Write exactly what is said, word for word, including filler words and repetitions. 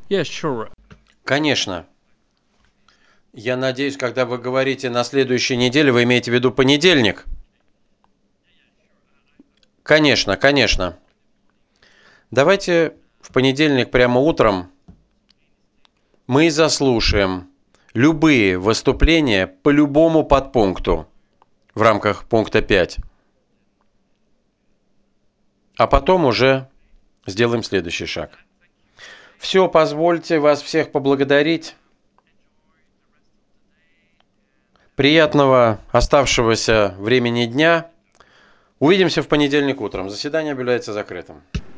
Yeah, sure. Конечно. Я надеюсь, когда вы говорите на следующей неделе, вы имеете в виду понедельник? Конечно, конечно. Давайте в понедельник прямо утром мы заслушаем любые выступления по любому подпункту в рамках пункта пять. А потом уже сделаем следующий шаг. Все, позвольте вас всех поблагодарить. Приятного оставшегося времени дня. Увидимся в понедельник утром. Заседание объявляется закрытым.